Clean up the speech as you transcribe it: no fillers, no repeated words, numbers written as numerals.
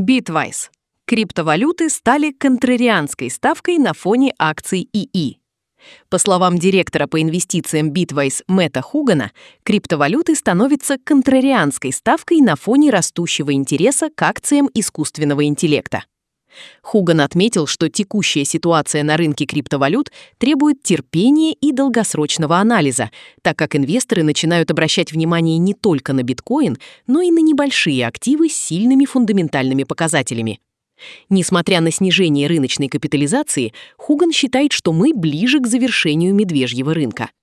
Bitwise. Криптовалюты стали контрарианской ставкой на фоне акций ИИ. По словам директора по инвестициям Bitwise Мэтта Хугана, криптовалюты становятся контрарианской ставкой на фоне растущего интереса к акциям искусственного интеллекта. Хуган отметил, что текущая ситуация на рынке криптовалют требует терпения и долгосрочного анализа, так как инвесторы начинают обращать внимание не только на биткоин, но и на небольшие активы с сильными фундаментальными показателями. Несмотря на снижение рыночной капитализации, Хуган считает, что мы ближе к завершению медвежьего рынка.